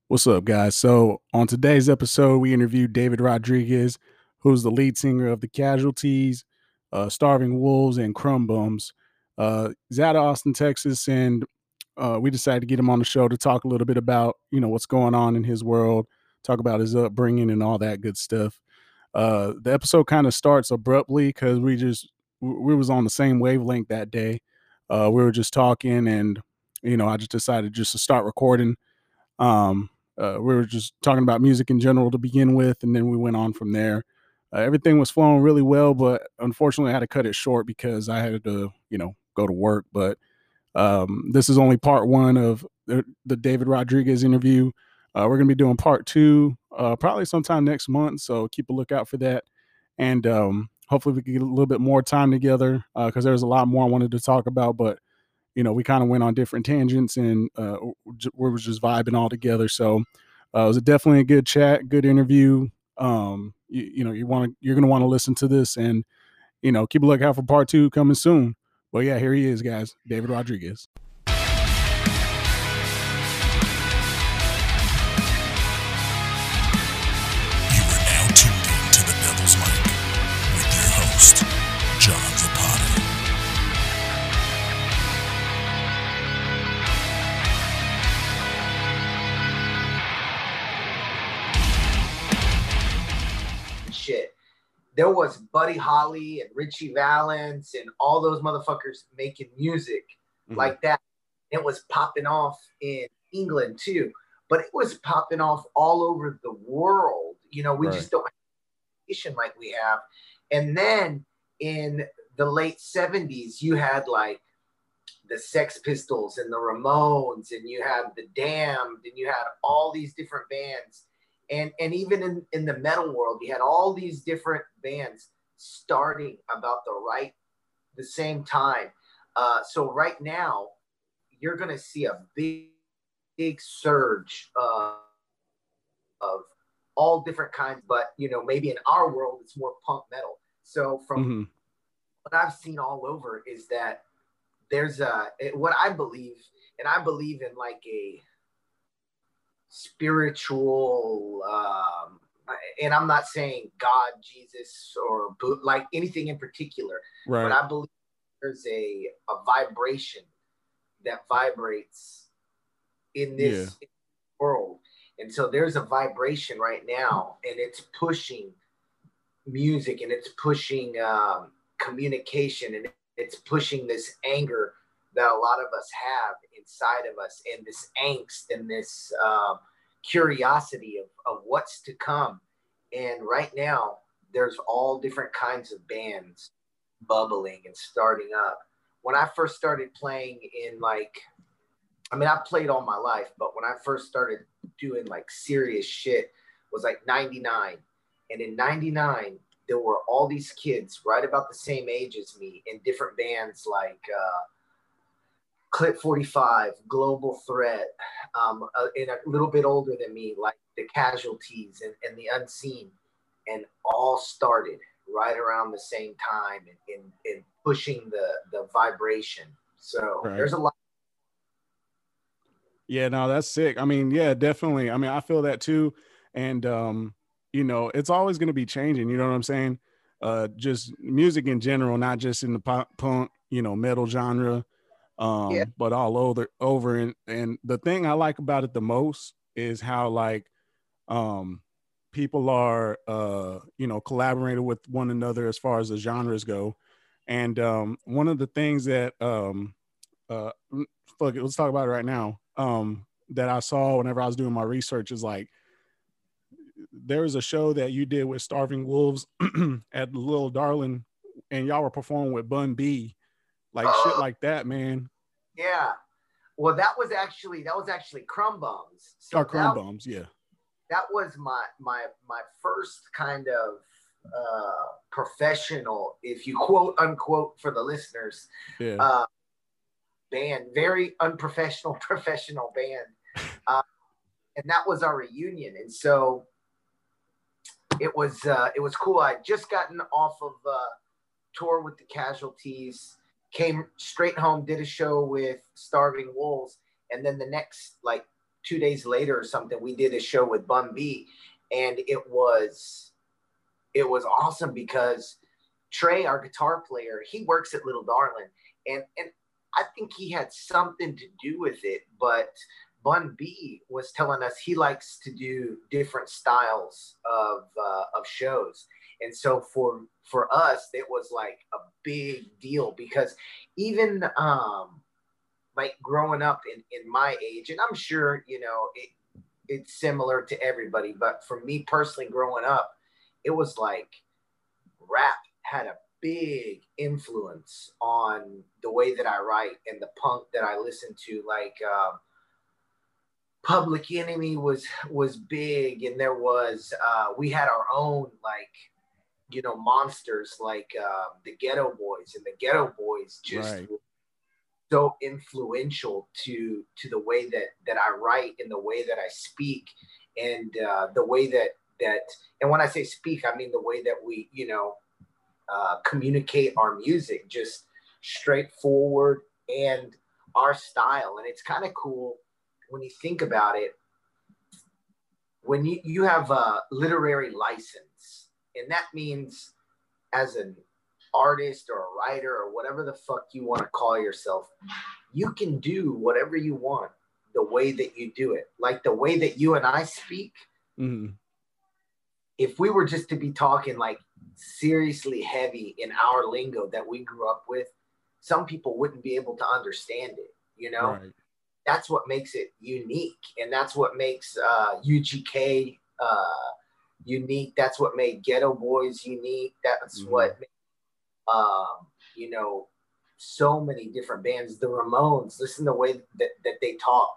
What's up, guys? So, on today's episode, we interviewed David Rodriguez, who's the lead singer of The Casualties, Starving Wolves, and Crumb Bums. He's out of Austin, Texas, and we decided to get him on the show to talk a little bit about, what's going on in his world, talk about his upbringing and all that good stuff. The episode kind of starts abruptly because we was on the same wavelength that day. We were just talking, and I just decided just to start recording. um, we were just talking about music in general to begin with, and then we went on from there. Everything was flowing really well, but unfortunately, I had to cut it short because I had to, go to work. But this is only part one of the David Rodriguez interview. We're going to be doing part two probably sometime next month, so keep a lookout for that. And hopefully, we can get a little bit more time together because there's a lot more I wanted to talk about, but we kind of went on different tangents and we were just vibing all together. So it was definitely a good chat, good interview. You're going to want to listen to this and, keep a lookout for part two coming soon. But yeah, here he is, guys, David Rodriguez. You are now tuned in to the Devil's Mic with your host, John Zapata. Shit. There was Buddy Holly and Richie Valens and all those motherfuckers making music like that. It was popping off in England too, but it was popping off all over the world. We just don't have like we have. And then in the late 70s, you had like the Sex Pistols and the Ramones, and you had the Damned, and you had all these different bands. And even in the metal world, you had all these different bands starting about the same time. So right now, you're going to see a big surge of all different kinds. But, maybe in our world, it's more punk metal. So from what I've seen all over is that there's what I believe, and I believe in like a spiritual and I'm not saying God, Jesus, or like anything in particular, but I believe there's a vibration that vibrates in this world. And so there's a vibration right now, and it's pushing music, and it's pushing communication, and it's pushing this anger that a lot of us have inside of us, and this angst and this curiosity of what's to come. And right now, there's all different kinds of bands bubbling and starting up. When I first started playing I've played all my life, but when I first started doing like serious shit was like 99. And in 99, there were all these kids right about the same age as me in different bands like Clip 45, Global Threat, and a little bit older than me, like The Casualties and The Unseen, and all started right around the same time and pushing the vibration. So there's a lot. Yeah, no, that's sick. I mean, yeah, definitely. I mean, I feel that too. And, it's always going to be changing. You know what I'm saying? Just music in general, not just in the punk, metal genre. But all over. And the thing I like about it the most is how like people are collaborating with one another as far as the genres go. And one of the things that let's talk about it right now, that I saw whenever I was doing my research is like there was a show that you did with Starving Wolves at Little Darling, and y'all were performing with Bun B, like shit like that, man. Yeah. Well, that was actually Crumb Bums. So Crumb Bums, yeah. That was my first kind of professional, if you quote unquote for the listeners, band, very unprofessional, professional band. And that was our reunion. And so it was cool. I just gotten off of tour with the Casualties, came straight home, did a show with Starving Wolves, and then the next like 2 days later or something, we did a show with Bun B, and it was awesome because Trey, our guitar player, he works at Little Darling, and I think he had something to do with it, but Bun B was telling us he likes to do different styles of shows. And so for us, it was like a big deal because even like growing up in my age, and I'm sure, you know, it's similar to everybody, but for me personally growing up, it was like rap had a big influence on the way that I write and the punk that I listen to. Like Public Enemy was big, and there was we had our own, like, you know, monsters like the Ghetto Boys, and the Ghetto Boys just right. were so influential to the way that I write and the way that I speak, and the way that and when I say speak, I mean the way that we, you know, communicate our music, just straightforward, and our style. And it's kind of cool when you think about it, when you have a literary license, and that means as an artist or a writer or whatever the fuck you want to call yourself, you can do whatever you want the way that you do it. Like the way that you and I speak, if we were just to be talking like seriously heavy in our lingo that we grew up with, some people wouldn't be able to understand it, you know? Right. That's what makes it unique. And that's what makes UGK unique. That's what made Ghetto Boys unique. That's what made, you know, so many different bands. The Ramones, listen to the way that they talk.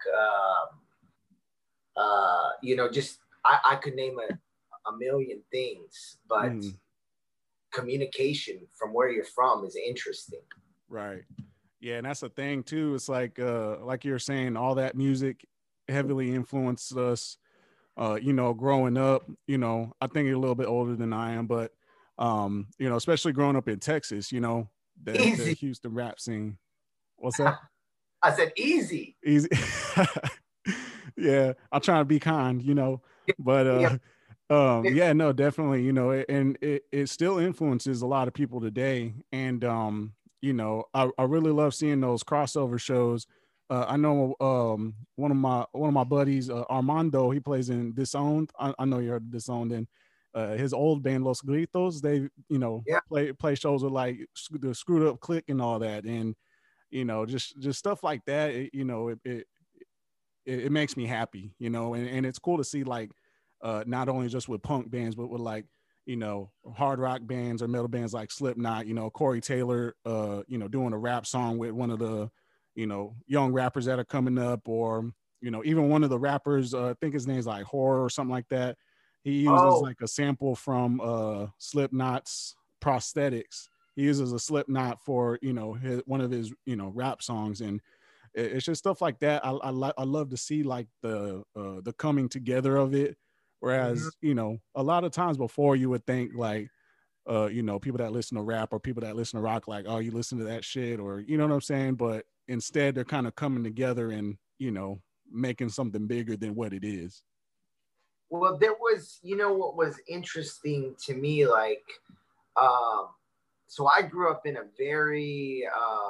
You know, just I could name a million things, but communication from where you're from is interesting. Right. Yeah, and that's the thing too. It's like you're saying, all that music heavily influenced us. You know, growing up, you know, I think you're a little bit older than I am, but you know, especially growing up in Texas, you know, the Houston rap scene. What's that? I said easy. Easy. Yeah, I'm trying to be kind, you know, but yeah, no, definitely, you know, and it still influences a lot of people today. And you know, I really love seeing those crossover shows. I know one of my buddies, Armando, he plays in Disowned. I know you heard of Disowned, and his old band Los Gritos, they, you know, play shows with like the Screwed Up Click and all that, and you know, just stuff like that. You know, it makes me happy, you know, and it's cool to see, like, not only just with punk bands, but with, like, you know, hard rock bands or metal bands like Slipknot, you know, Corey Taylor, you know, doing a rap song with one of the, you know, young rappers that are coming up, or, you know, even one of the rappers, I think his name's like Horror or something like that. He uses like a sample from Slipknot's Prosthetics. He uses a Slipknot for, you know, one of his, you know, rap songs. And it's just stuff like that. I love to see like the coming together of it. Whereas, you know, a lot of times before, you would think like, you know, people that listen to rap or people that listen to rock, like, oh, you listen to that shit, or, you know what I'm saying? But instead they're kind of coming together and, you know, making something bigger than what it is. Well, there was, you know, what was interesting to me, like, so I grew up in a very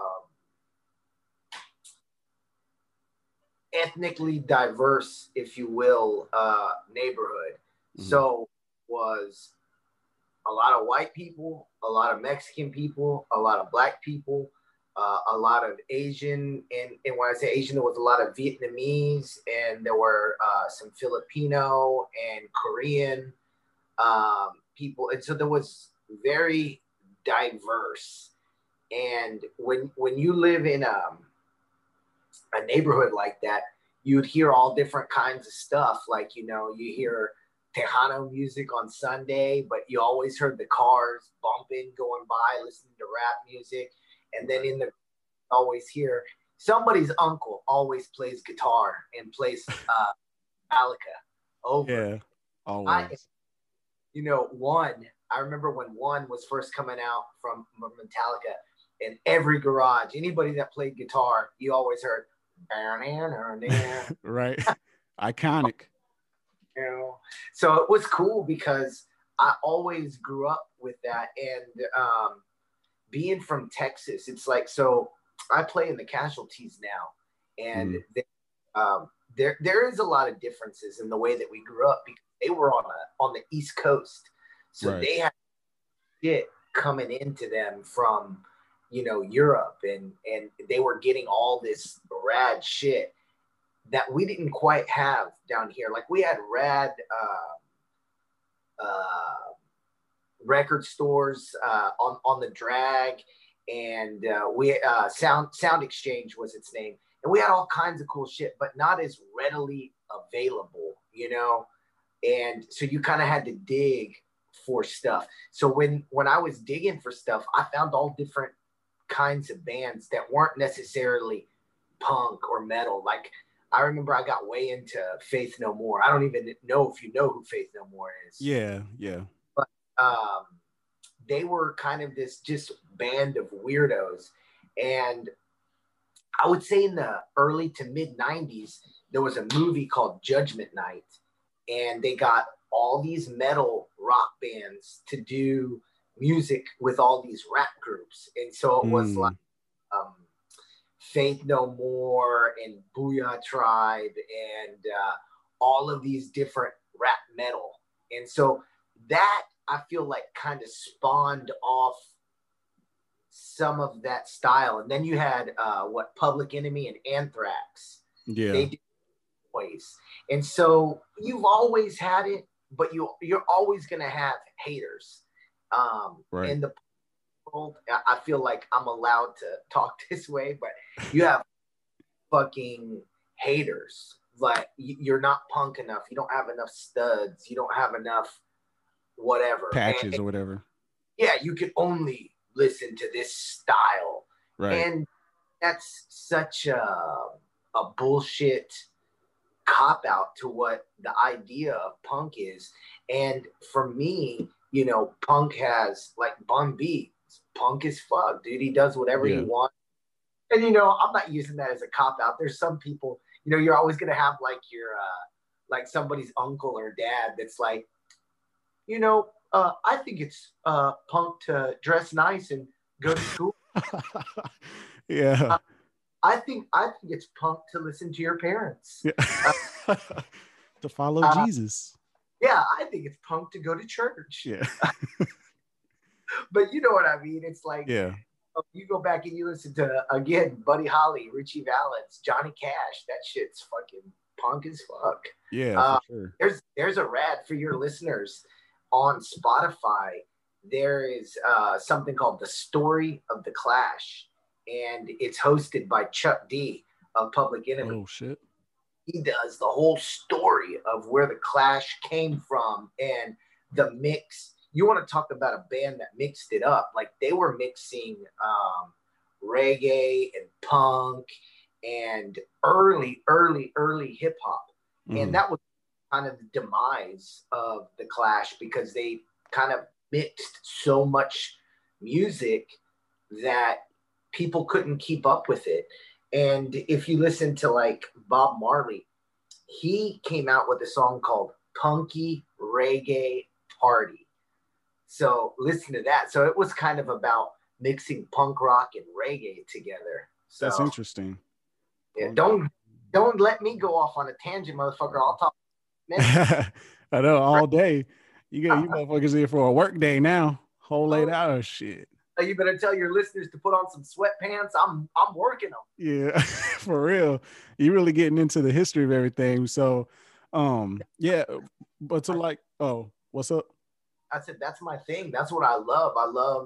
ethnically diverse, if you will, neighborhood. So was a lot of white people, a lot of Mexican people, a lot of black people, a lot of Asian, and when I say Asian, there was a lot of Vietnamese, and there were some Filipino and Korean people, and so there was very diverse. And when you live in a neighborhood like that, you'd hear all different kinds of stuff. Like, you know, you hear Tejano music on Sunday, but you always heard the cars bumping, going by, listening to rap music. And then in the always hear somebody's uncle always plays guitar and plays Metallica over. Yeah, always. You know, I remember when One was first coming out from Metallica, in every garage, anybody that played guitar, you always heard right. Iconic. You know, so it was cool because I always grew up with that. And being from Texas, it's like, so I play in the Casualties now, and there is a lot of differences in the way that we grew up, because they were on the East Coast, so they had shit coming into them from, you know, Europe, and they were getting all this rad shit that we didn't quite have down here. Like, we had rad record stores on the drag, and we Sound Exchange was its name, and we had all kinds of cool shit, but not as readily available, you know. And so you kind of had to dig for stuff. So when I was digging for stuff, I found all different kinds of bands that weren't necessarily punk or metal. Like, I remember I got way into Faith No More. I don't even know if you know who Faith No More is. Yeah. But they were kind of this just band of weirdos. And I would say in the early to mid 90s, there was a movie called Judgment Night, and they got all these metal rock bands to do music with all these rap groups. And so it was like Faith No More and Booyah Tribe and all of these different rap metal. And so that, I feel like, kind of spawned off some of that style. And then you had Public Enemy and Anthrax. Yeah. They did always. And so you've always had it, but you're always going to have haters. In the world, I feel like I'm allowed to talk this way, but you have fucking haters. Like, you're not punk enough. You don't have enough studs. You don't have enough whatever. Patches or whatever. Yeah, you can only listen to this style. Right. And that's such a bullshit cop out to what the idea of punk is. And for me, you know, punk has, like, Bun B, punk as fuck, dude. He does whatever he wants. And, you know, I'm not using that as a cop out. There's some people, you know, you're always gonna have like your like somebody's uncle or dad that's like, you know, I think it's punk to dress nice and go to school. Yeah. I think it's punk to listen to your parents. Yeah. To follow Jesus. Yeah, I think it's punk to go to church. Yeah. But you know what I mean? It's like, yeah, you go back and you listen to, again, Buddy Holly, Richie Valens, Johnny Cash. That shit's fucking punk as fuck. Yeah, for sure. There's a rad for your listeners on Spotify. There is something called The Story of the Clash, and it's hosted by Chuck D of Public Enemy. Oh, shit. He does the whole story of where the Clash came from and the mix. You want to talk about a band that mixed it up. Like, they were mixing reggae and punk and early hip hop. And that was kind of the demise of the Clash, because they kind of mixed so much music that people couldn't keep up with it. And if you listen to, like, Bob Marley, he came out with a song called Punky Reggae Party. So listen to that. So it was kind of about mixing punk rock and reggae together. So that's interesting. Yeah, don't let me go off on a tangent, motherfucker. I'll talk. I know, all day. You motherfuckers here for a work day now. Whole 8 hours, shit. You better tell your listeners to put on some sweatpants. I'm working them. Yeah, for real. You're really getting into the history of everything. So, yeah, but to like, oh, what's up? I said, that's my thing. That's what I love. I love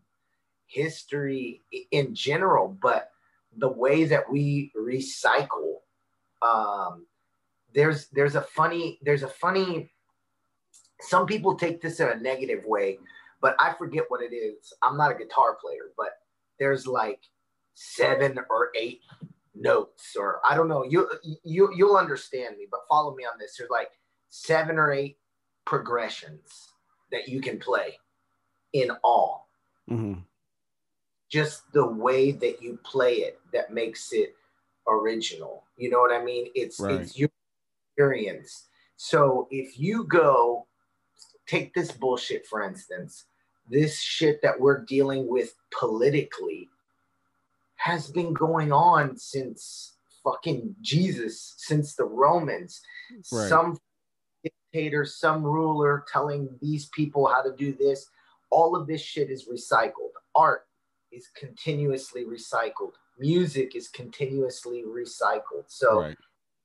history in general, but the way that we recycle, there's a funny, some people take this in a negative way, but I forget what it is. I'm not a guitar player, but there's like 7 or 8 notes, or I don't know. You'll understand me, but follow me on this. There's like 7 or 8 progressions that you can play in all. Mm-hmm. Just the way that you play it that makes it original. You know what I mean? It's experience. So if you go take this bullshit, for instance, this shit that we're dealing with politically has been going on since fucking Jesus, since the Romans. Right. Some dictator, some ruler telling these people how to do this. All of this shit is recycled. Art is continuously recycled. Music is continuously recycled. So right.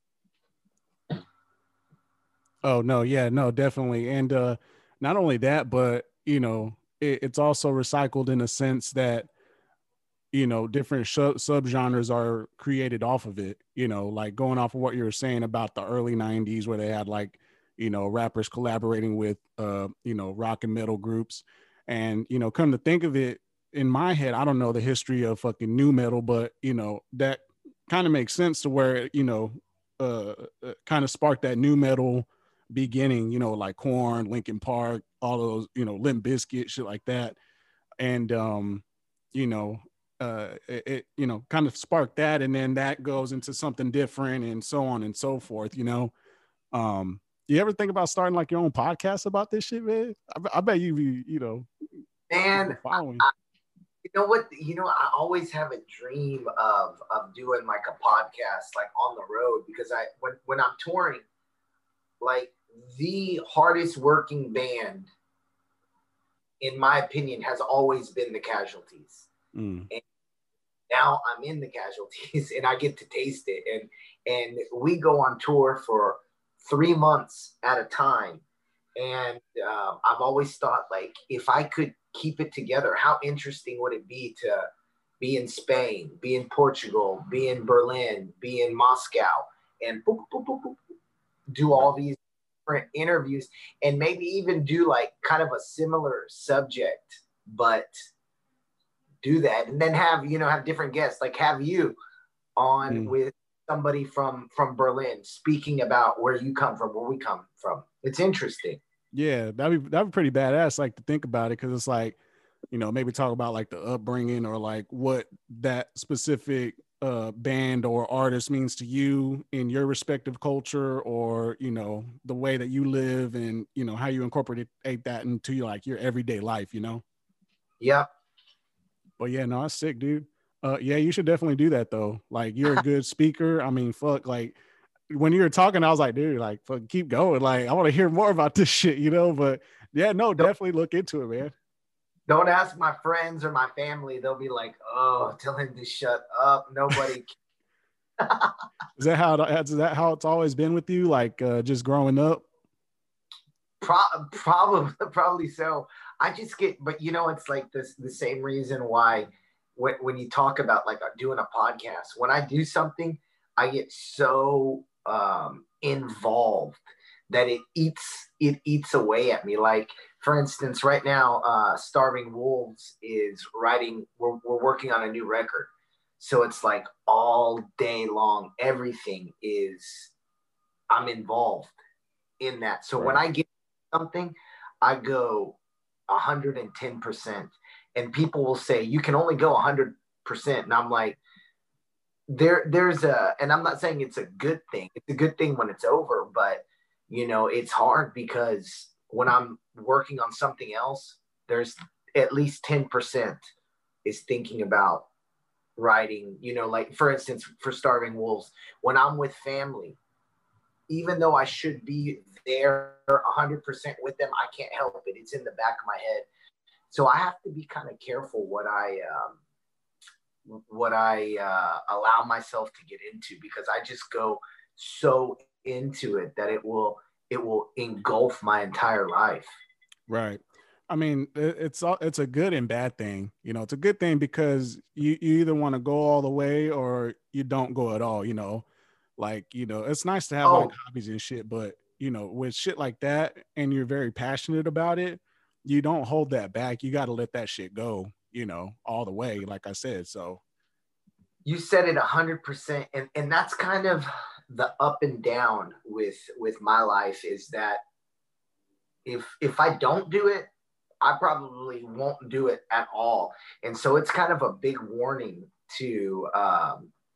Oh no, yeah, no, definitely. And not only that, but you know, it's also recycled in a sense that, you know, different subgenres are created off of it, you know, like going off of what you were saying about the early 90s where they had like, you know, rappers collaborating with you know, rock and metal groups. And, you know, come to think of it, in my head, I don't know the history of fucking new metal, but you know, that kind of makes sense to where, you know, kind of sparked that new metal beginning, you know, like Korn, Linkin Park, all those, you know, Limp Bizkit, shit like that. And you know, it you know, kind of sparked that, and then that goes into something different and so on and so forth, you know. You ever think about starting like your own podcast about this shit, man? I bet you be, you know, and following. You know what? You know, I always have a dream of doing like a podcast, like on the road, because when I'm touring, like the hardest working band, in my opinion, has always been the Casualties. And now I'm in the Casualties, and I get to taste it. And we go on tour for 3 months at a time. And I've always thought, like, if I could keep it together, how interesting would it be to be in Spain, be in Portugal, be in Berlin, be in Moscow, and boop, boop, boop, boop, do all these different interviews, and maybe even do like kind of a similar subject, but do that, and then have different guests, like have you on with somebody from Berlin speaking about where you come from, where we come from. It's interesting. Yeah, that'd be pretty badass, like, to think about it, because it's like, you know, maybe talk about like the upbringing or like what that specific band or artist means to you in your respective culture, or, you know, the way that you live, and, you know, how you incorporate that into your, like, your everyday life, you know? Yep. But yeah, no, that's sick, dude. Yeah, you should definitely do that though. Like, you're a good speaker. I mean, fuck, like, when you were talking, I was like, dude, like, fuck, keep going. Like, I want to hear more about this shit, you know? But yeah, no, definitely look into it, man. Don't ask my friends or my family. They'll be like, oh, tell him to shut up. Nobody. Is that how it's always been with you? Like, just growing up? Probably so. I just get, but you know, it's like this, the same reason why when you talk about like doing a podcast, when I do something, I get so involved that it eats away at me. Like, for instance, right now, Starving Wolves is writing, we're working on a new record. So it's like all day long, everything is, I'm involved in that. So when I get something, I go 110%. And people will say, you can only go 100%. And I'm like, there's and I'm not saying it's a good thing. It's a good thing when it's over, but you know, it's hard because when I'm working on something else, there's at least 10% is thinking about writing, you know, like for instance, for Starving Wolves, when I'm with family, even though I should be there 100% with them, I can't help it. It's in the back of my head. So I have to be kind of careful what I allow myself to get into, because I just go so into it that it will engulf my entire life. Right. I mean, it's a good and bad thing. You know, it's a good thing because you either want to go all the way or you don't go at all, you know. Like, you know, it's nice to have like hobbies and shit, but you know, with shit like that and you're very passionate about it, you don't hold that back. You got to let that shit go, you know, all the way, like I said. So you said it 100%. And that's kind of the up and down with my life, is that if I don't do it, I probably won't do it at all. And so it's kind of a big warning to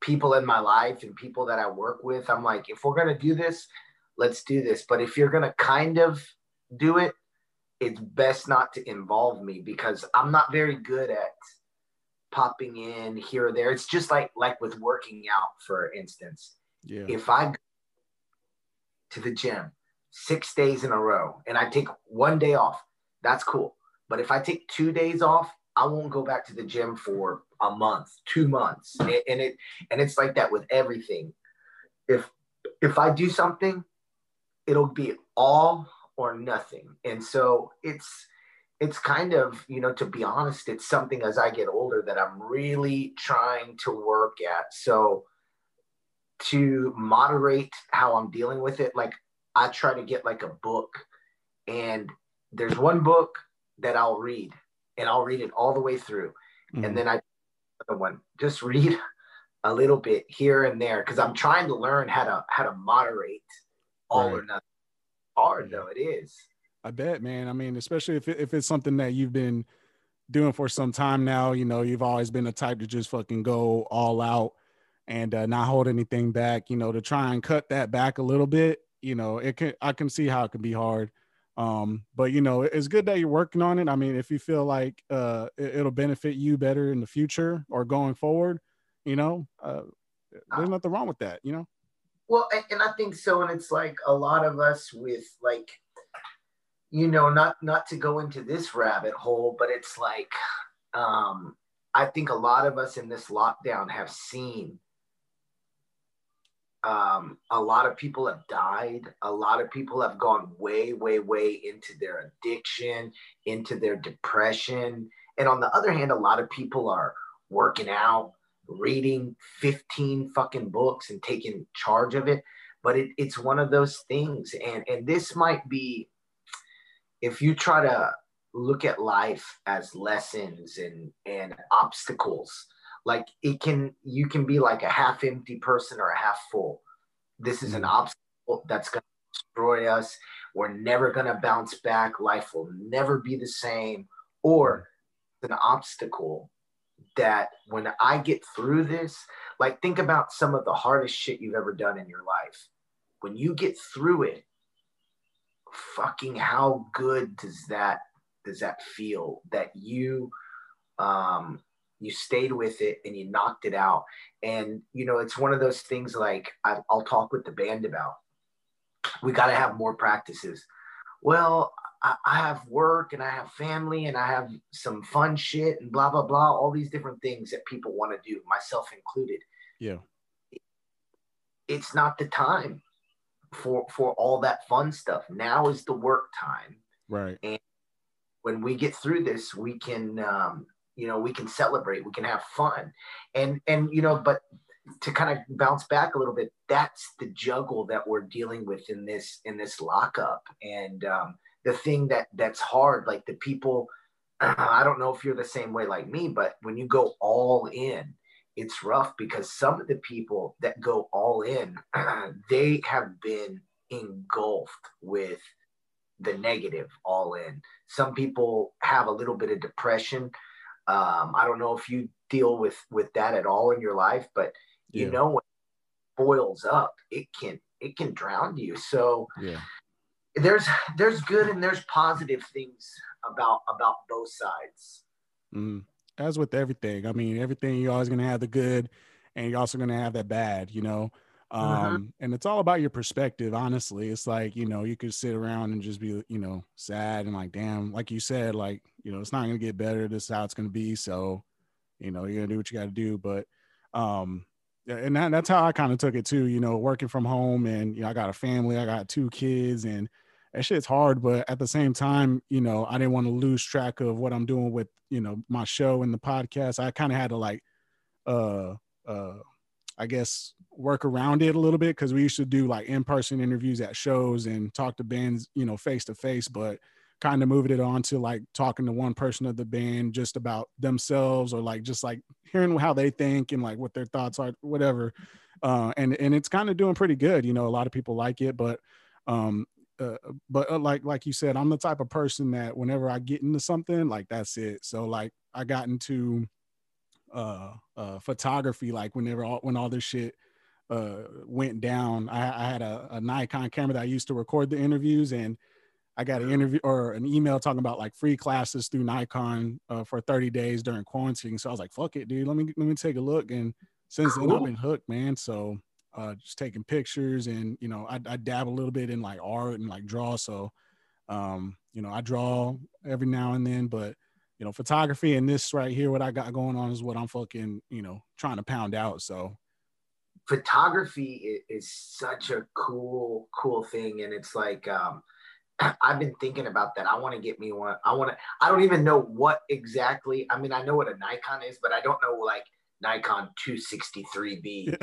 people in my life and people that I work with, I'm like, if we're going to do this, let's do this. But if you're going to kind of do it, it's best not to involve me, because I'm not very good at popping in here or there. It's just like with working out, for instance. Yeah. If I go to the gym 6 days in a row and I take one day off, that's cool. But if I take 2 days off, I won't go back to the gym for a month, 2 months. And it's like that with everything. If I do something, it'll be all or nothing. And so it's kind of, to be honest, it's something as I get older that I'm really trying to work at. So to moderate how I'm dealing with it, like I try to get like a book, and there's one book that I'll read, and I'll read it all the way through. Mm-hmm. And then another one, just read a little bit here and there, because I'm trying to learn how to moderate all or nothing. Hard though, it is. I bet, man. I mean, especially if it's something that you've been doing for some time now, you've always been the type to just fucking go all out and not hold anything back, to try and cut that back a little bit. I can see how it can be hard. But it's good that you're working on it. I mean, if you feel like it'll benefit you better in the future or going forward, there's nothing wrong with that, Well, and I think so. And it's like a lot of us with like, not to go into this rabbit hole, but it's like, I think a lot of us in this lockdown have seen a lot of people have died. A lot of people have gone way, way, way into their addiction, into their depression. And on the other hand, a lot of people are working out, reading 15 fucking books and taking charge of it. But it's one of those things. And this might be, if you try to look at life as lessons and obstacles, like you can be like a half empty person or a half full. This is an obstacle that's going to destroy us. We're never going to bounce back. Life will never be the same. Or it's an obstacle that when I get through this, like think about some of the hardest shit you've ever done in your life. When you get through it, fucking how good does that feel that you stayed with it and you knocked it out. And it's one of those things like I'll talk with the band about, we got to have more practices. Well, I have work and I have family and I have some fun shit and blah blah blah, all these different things that people want to do, myself included. Yeah, it's not the time for all that fun stuff. Now is the work time, right? And when we get through this, we can we can celebrate, we can have fun. And but to kind of bounce back a little bit, that's the juggle that we're dealing with in this lockup. And the thing that's hard, like the people, I don't know if you're the same way like me, but when you go all in, it's rough, because some of the people that go all in, they have been engulfed with the negative all in. Some people have a little bit of depression. I don't know if you deal with that at all in your life, but when it boils up, it can drown you. So there's good and there's positive things about both sides. As with everything, I mean, everything, you're always going to have the good and you're also going to have that bad, and it's all about your perspective. Honestly, it's like, you could sit around and just be, sad and like, damn, like you said, like, it's not going to get better. This is how it's going to be. So, you're going to do what you got to do. But, and that's how I kind of took it too, working from home, and, I got a family, I got 2 kids, and that shit's hard. But at the same time, I didn't want to lose track of what I'm doing with, my show and the podcast. I kind of had to like, I guess, work around it a little bit, because we used to do like in-person interviews at shows and talk to bands, face to face, but kind of moving it on to like talking to one person of the band just about themselves, or like just like hearing how they think and like what their thoughts are, whatever. And it's kind of doing pretty good. A lot of people like it, but like you said, I'm the type of person that whenever I get into something, like that's it. So like I got into photography, like when all this shit went down. I had a Nikon camera that I used to record the interviews, and I got an interview or an email talking about like free classes through Nikon for 30 days during quarantine. So I was like, fuck it, dude. Let me take a look. And since then I've been hooked, man. So just taking pictures, and you know, I dab a little bit in like art and like draw. So you know, I draw every now and then, but you know, photography and this right here, what I got going on is what I'm fucking, you know, trying to pound out. So photography is such a cool thing. And it's like, I've been thinking about that. I want to get me one. I don't even know what exactly. I mean, I know what a Nikon is, but I don't know like Nikon 263B.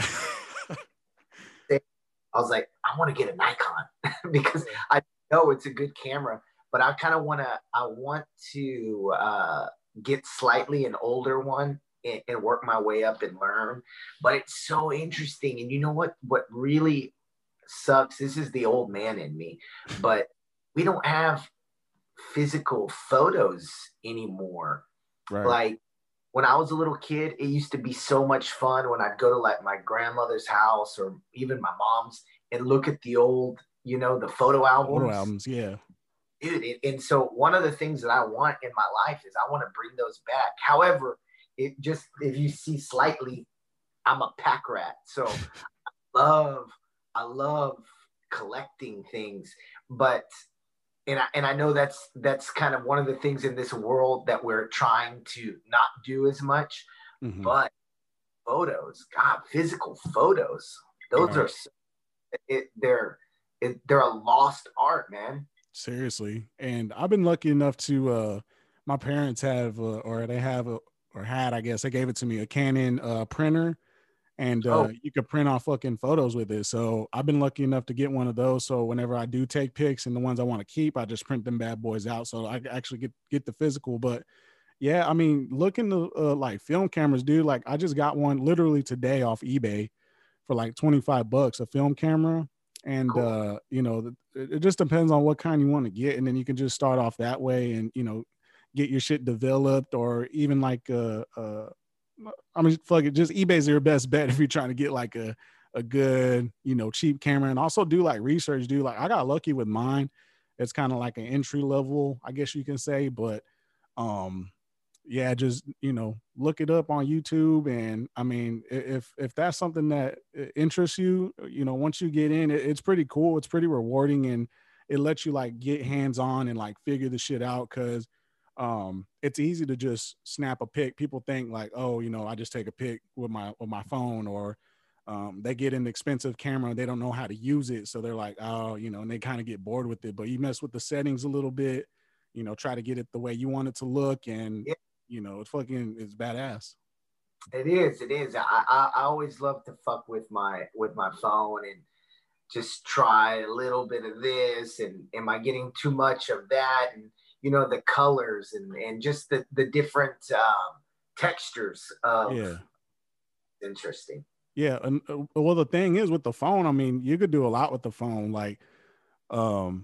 I was like, I want to get a Nikon because I know it's a good camera, but I want to get slightly an older one and work my way up and learn. But it's so interesting. And you know what really sucks? This is the old man in me, but we don't have physical photos anymore. Right. Like when I was a little kid, it used to be so much fun when I'd go to like my grandmother's house or even my mom's and look at the old, you know, the photo albums. Photo albums, yeah. Dude, and so one of the things that I want in my life is I want to bring those back. However, it just, if you see slightly, I'm a pack rat. So I love collecting things, but and I know that's kind of one of the things in this world that we're trying to not do as much, but photos, God, physical photos, those are they're a lost art, man. Seriously. And I've been lucky enough to my parents have or they have or had, I guess they gave it to me, a Canon printer. And you could print off fucking photos with it. So I've been lucky enough to get one of those. So whenever I do take pics and the ones I want to keep, I just print them bad boys out. So I actually get the physical. But yeah, I mean, looking to like film cameras, dude, like I just got one literally today off eBay for like $25, a film camera. And, you know, it just depends on what kind you want to get. And then you can just start off that way and, you know, get your shit developed, or even like, I mean, fuck it, just eBay's your best bet if you're trying to get like a good, you know, cheap camera. And also do like research, dude. Like I got lucky with mine. It's kind of like an entry level, I guess you can say, but yeah, just, you know, look it up on YouTube. And I mean, if that's something that interests you, you know, once you get in, it's pretty cool. It's pretty rewarding, and it lets you like get hands on and like figure the shit out. Cause it's easy to just snap a pic. People think like, oh, you know, I just take a pic with my phone, or they get an expensive camera, they don't know how to use it, so they're like, oh, you know, and they kind of get bored with it. But you mess with the settings a little bit, you know, try to get it the way you want it to look, and you know, it's badass. It is. I always love to fuck with my phone and just try a little bit of this, and am I getting too much of that, and you know, the colors and just the different textures of interesting. Yeah. And well, the thing is with the phone, I mean, you could do a lot with the phone. Like, we'll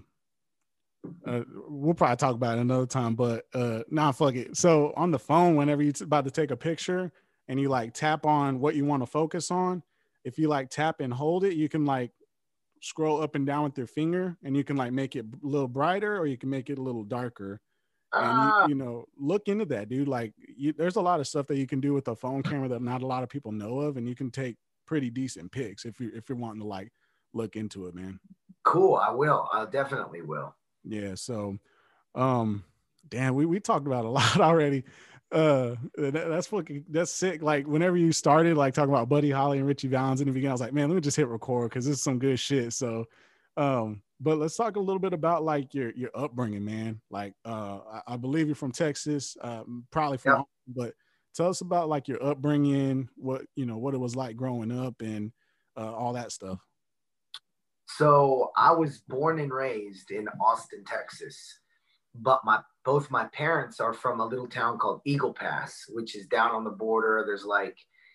probably talk about it another time, but nah, fuck it. So on the phone, whenever you're about to take a picture and you like tap on what you want to focus on, if you like tap and hold it, you can like scroll up and down with your finger, and you can like make it a little brighter, or you can make it a little darker. And you know, look into that, dude. Like there's a lot of stuff that you can do with a phone camera that not a lot of people know of, and you can take pretty decent pics if you're wanting to like look into it, man. Cool. I definitely will. Yeah. So damn, we talked about a lot already. That's sick. Like whenever you started like talking about Buddy Holly and Richie Valens in the beginning, I was like, man, let me just hit record because this is some good shit. So but let's talk a little bit about like your upbringing, man. Like I believe you're from Texas, probably from but tell us about like your upbringing, what it was like growing up, and all that stuff. So I was born and raised in Austin, Texas, but both my parents are from a little town called Eagle Pass, which is down on the border. There's like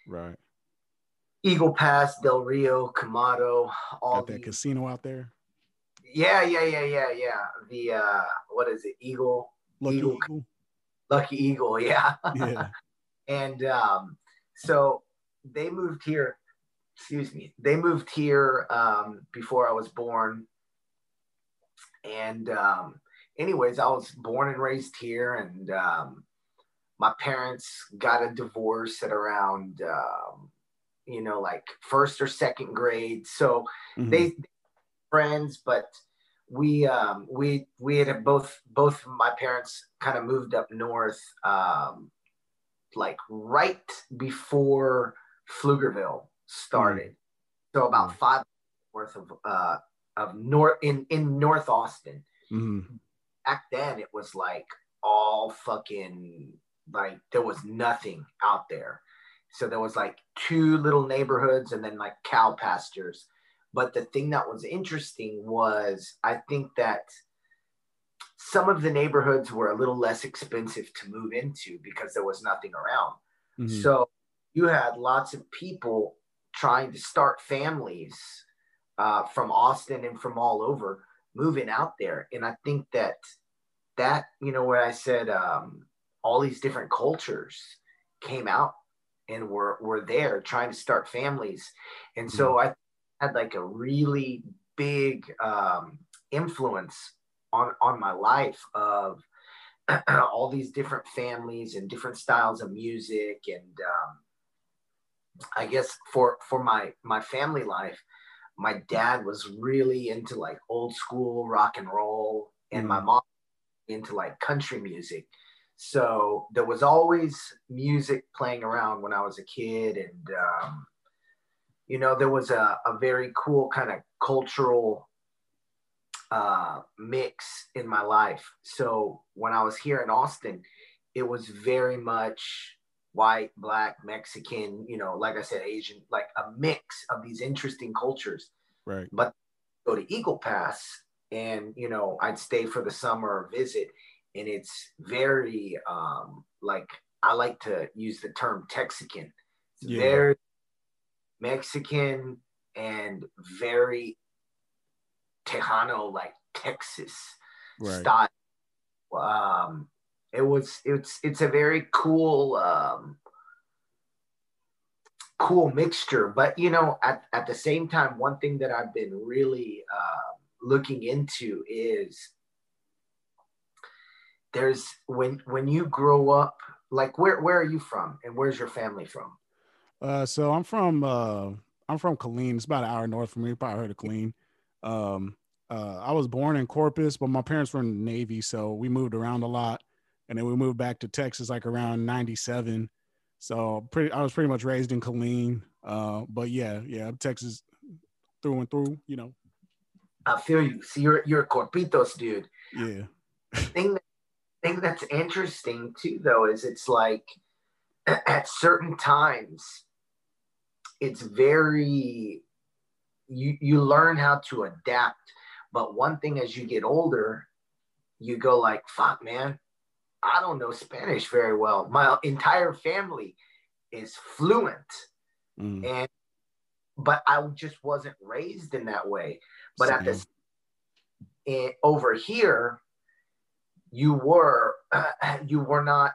Eagle Pass, Del Rio, Camado, all got that casino out there. Yeah. The what is it? Lucky Eagle. Yeah. Yeah. And So they moved here. Excuse me. They moved here before I was born. And anyways, I was born and raised here, and my parents got a divorce at around like first or second grade. So they friends, but we had both my parents kind of moved up north like right before Pflugerville started. So about 5 worth of north in North Austin. Back then it was like all fucking, like there was nothing out there. So there was like 2 little neighborhoods and then like cow pastures. But the thing that was interesting was I think that some of the neighborhoods were a little less expensive to move into because there was nothing around. So you had lots of people trying to start families from Austin and from all over moving out there. And I think that where I said all these different cultures came out and were there trying to start families. And so I had like a really big influence on my life of all these different families and different styles of music. And I guess for my family life, my dad was really into like old school rock and roll, and my mom into like country music. So there was always music playing around when I was a kid. And there was a very cool kind of cultural mix in my life. So when I was here in Austin, it was very much white, black, Mexican, like I said, Asian, like a mix of these interesting cultures. Right. But go to Eagle Pass and, I'd stay for the summer or visit. And it's very, like, I like to use the term Texican. It's very Mexican and very Tejano, like Texas style. It's a very cool mixture. But at the same time, one thing that I've been really looking into is there's when you grow up, like where are you from and where's your family from? So I'm from Killeen. It's about an hour north from me. You probably heard of Killeen. I was born in Corpus, but my parents were in the Navy, so we moved around a lot. And then we moved back to Texas like around 97. So I was pretty much raised in Killeen. But yeah, Texas through and through, I feel you. See, you're a Corpitos dude. Yeah. Thing that's interesting too, though, is it's like at certain times, it's very, you learn how to adapt. But one thing as you get older, you go like, fuck, man, I don't know Spanish very well. My entire family is fluent. But I just wasn't raised in that way. But over here, you were not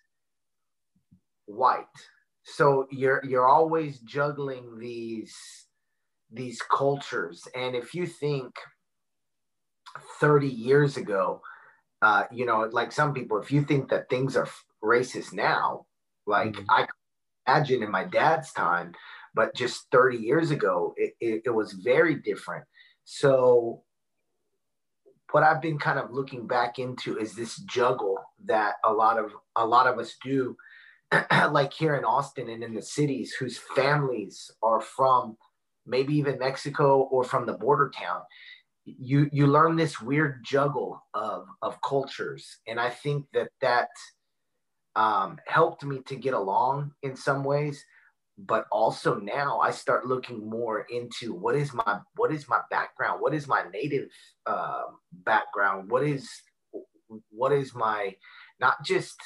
white. So you're always juggling these cultures. And if you think 30 years ago, like some people, if you think that things are racist now, like I can imagine in my dad's time, but just 30 years ago, it was very different. So what I've been kind of looking back into is this juggle that a lot of us do, like here in Austin and in the cities, whose families are from maybe even Mexico or from the border town. You learn this weird juggle of cultures. And I think that helped me to get along in some ways. But also now I start looking more into what is my background? What is my native background? What is my, not just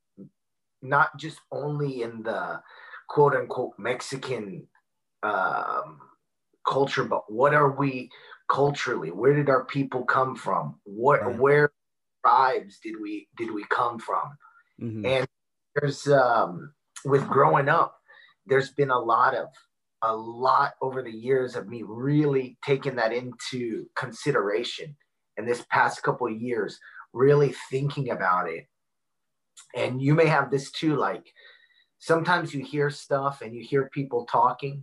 only in the quote unquote Mexican culture, but what are we culturally? Where did our people come from? Where tribes did we come from? And there's with growing up, there's been a lot over the years of me really taking that into consideration. And this past couple of years, really thinking about it. And you may have this too, like sometimes you hear stuff and you hear people talking,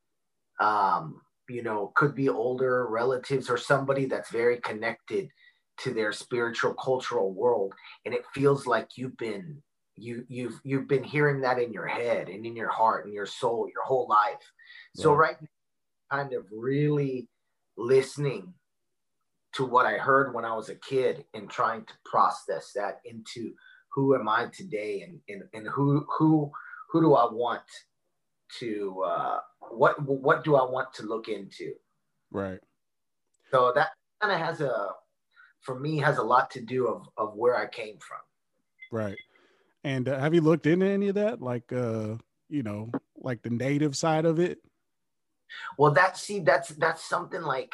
could be older relatives or somebody that's very connected to their spiritual cultural world. And it feels like you've been hearing that in your head and in your heart and your soul, your whole life. So right now, kind of really listening to what I heard when I was a kid and trying to process that into who am I today, and who do I want to what do I want to look into? Right. So that kind of has a lot to do of where I came from. Right. And have you looked into any of that, like like the native side of it? Well, that's something like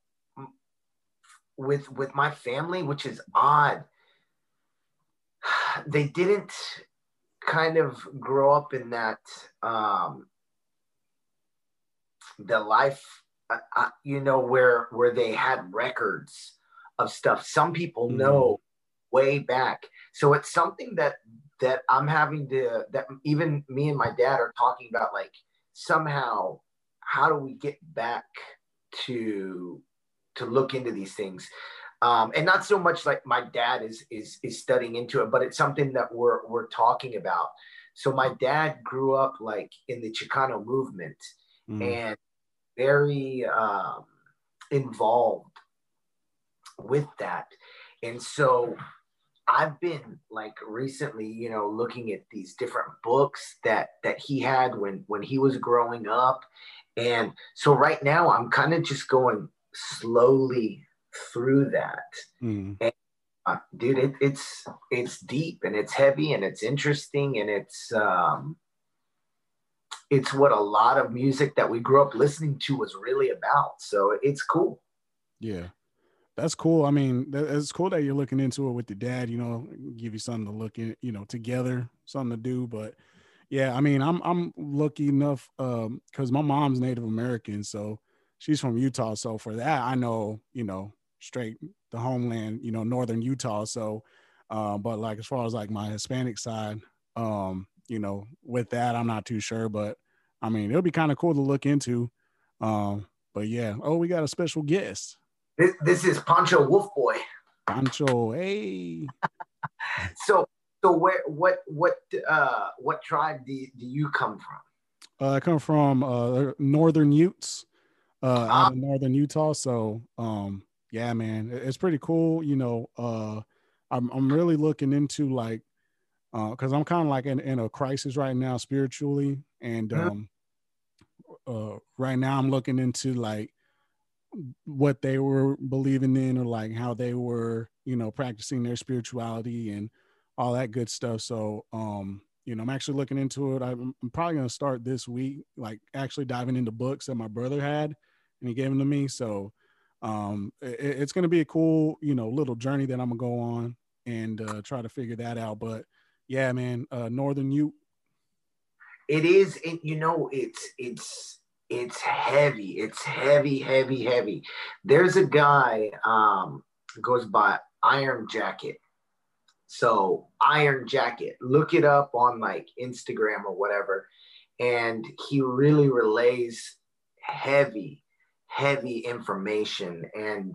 with my family, which is odd. They didn't kind of grow up in that the life where they had records of stuff. Some people know way back, so it's something that I'm having to, that even me and my dad are talking about, like somehow how do we get back to look into these things. And not so much like my dad is studying into it, but it's something that we're talking about. So my dad grew up like in the Chicano movement and very involved with that. And so I've been like recently, looking at these different books that he had when he was growing up. And so right now I'm kind of just going slowly through that. And dude, it's deep and it's heavy and it's interesting, and it's what a lot of music that we grew up listening to was really about. So it's cool. Yeah, that's cool. I mean, it's cool that you're looking into it with your dad, give you something to look in, together, something to do. But yeah, I mean, I'm lucky enough because my mom's Native American, so she's from Utah. So for that, I know, straight the homeland, northern Utah. So, but like as far as like my Hispanic side, with that, I'm not too sure. But I mean, it'll be kind of cool to look into. But yeah, we got a special guest. This is Pancho Wolfboy. Pancho, hey. So what tribe do you come from? I come from Northern Utes, out of Northern Utah. So yeah, man, it's pretty cool. I'm really looking into like because I'm kind of like in a crisis right now spiritually, and right now I'm looking into like what they were believing in, or like how they were, practicing their spirituality and all that good stuff. So, I'm actually looking into it. I'm probably going to start this week, like actually diving into books that my brother had and he gave them to me. So, it's going to be a cool, little journey that I'm gonna go on and try to figure that out. But yeah, man, Northern Ute. It is, it's heavy. It's heavy. There's a guy goes by Iron Jacket. So Iron Jacket, look it up on like Instagram or whatever. And he really relays heavy information. And,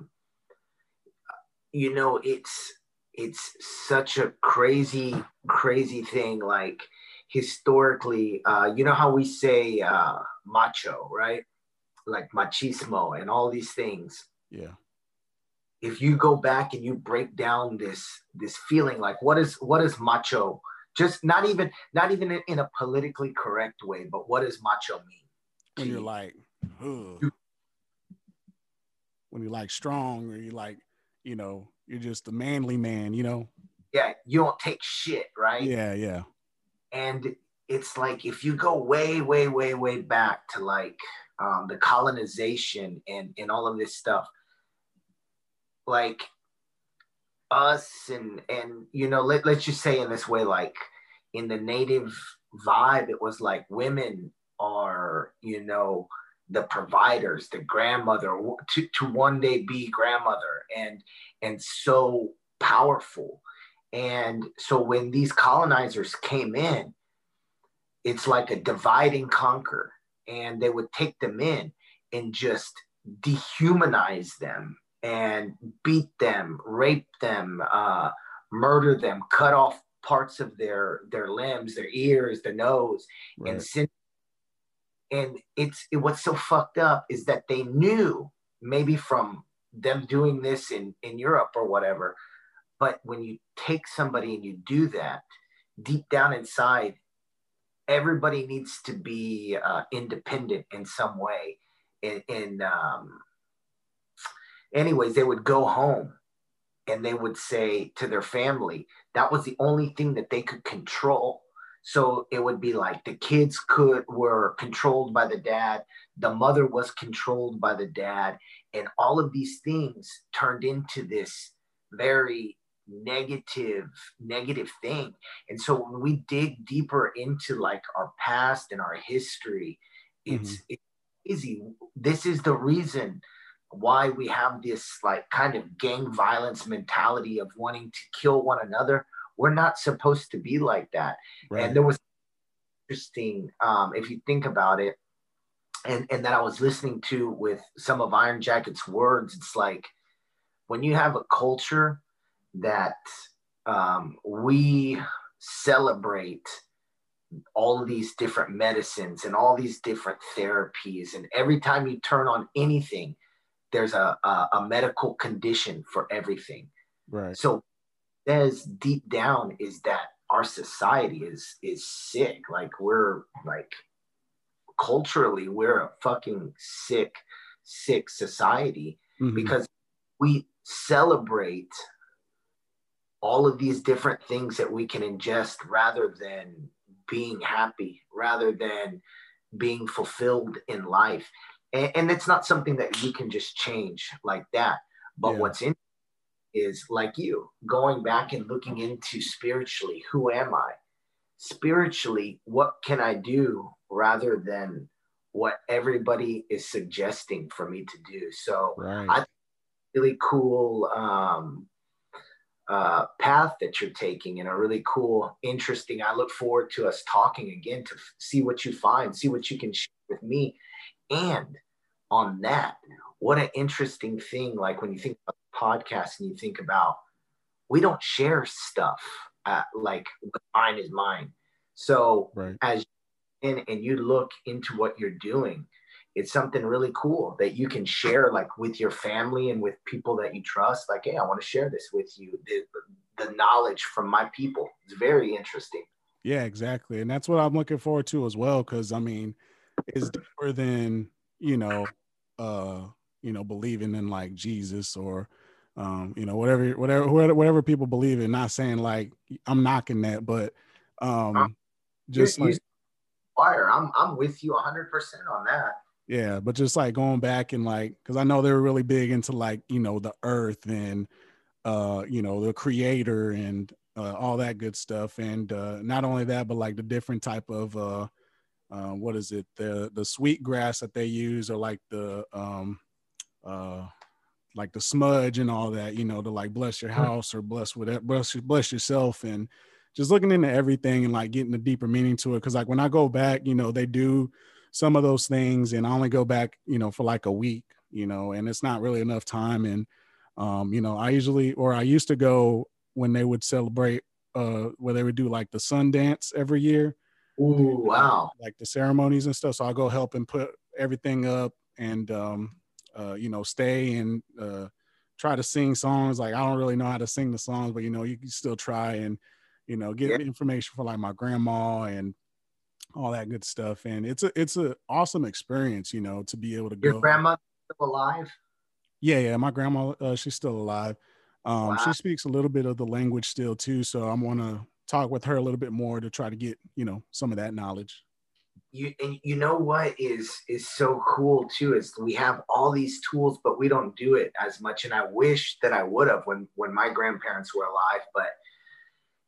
it's such a crazy thing. Like historically, how we say macho, right? Like machismo and all these things. Yeah. If you go back and you break down this feeling, like what is macho? Just not even in a politically correct way, but what does macho mean? When you're like, when you're like strong, or you like, you're just a manly man, Yeah, you don't take shit, right? Yeah. And it's like if you go way back to like the colonization and all of this stuff, like us and let's just say in this way, like in the native vibe. It was like women are, you know, the providers, the grandmother, to one day be grandmother, and so powerful. And so when these colonizers came in, it's like a divide and conquer, and they would take them in and just dehumanize them and beat them, rape them, murder them, cut off parts of their limbs, their ears, their nose, right. And what's so fucked up is that they knew, maybe from them doing this in Europe or whatever, but when you take somebody and you do that, deep down inside, everybody needs to be independent in some way. Anyways, they would go home and they would say to their family, that was the only thing that they could control. So it would be like the kids were controlled by the dad, the mother was controlled by the dad, and all of these things turned into this very negative thing. And so when we dig deeper into like our past and our history, it's easy. This is the reason why we have this like kind of gang violence mentality of wanting to kill one another. We're not supposed to be like that. Right. And there was interesting, if you think about it, and that I was listening to with some of Iron Jacket's words, it's like when you have a culture that we celebrate all of these different medicines and all these different therapies, and every time you turn on anything, there's a medical condition for everything. Right. So says deep down is that our society is sick. Like we're like culturally, we're a fucking sick society because we celebrate all of these different things that we can ingest rather than being happy, rather than being fulfilled in life. And it's not something that you can just change like that. But what's in is like you going back and looking into spiritually, who am I? Spiritually, what can I do rather than what everybody is suggesting for me to do? So I think really cool path that you're taking, and a really cool, interesting. I look forward to us talking again to see what you find, see what you can share with me. And on that, what an interesting thing, like when you think about the podcast and you think about, we don't share stuff like mine is mine. So as and you look into what you're doing, it's something really cool that you can share like with your family and with people that you trust. Like, hey, I want to share this with you. The knowledge from my people. It's very interesting. Yeah, exactly. And that's what I'm looking forward to as well. Cause I mean, it's deeper than, believing in like Jesus or, whatever people believe in. Not saying like I'm knocking that, but just like fire. I'm with you 100% on that. Yeah, but just like going back and like, because I know they were really big into like, the earth and the creator and all that good stuff. And not only that, but like the different type of what is it? The sweet grass that they use, or like the smudge and all that, to like bless your house or bless yourself, and just looking into everything and like getting a deeper meaning to it. Cause like when I go back, they do some of those things, and I only go back, for like a week, and it's not really enough time. And, I used to go when they would celebrate, where they would do like the sun dance every year. Ooh, wow. Like the ceremonies and stuff. So I'll go help and put everything up and, stay and try to sing songs. Like, I don't really know how to sing the songs, but, you can still try and, get information for like my grandma and all that good stuff. And it's a awesome experience, to be able to go. Your grandma still alive? Yeah. My grandma, she's still alive. Wow. She speaks a little bit of the language still too. So I want to talk with her a little bit more to try to get, some of that knowledge. You know what is so cool too, is we have all these tools, but we don't do it as much. And I wish that I would have when my grandparents were alive. But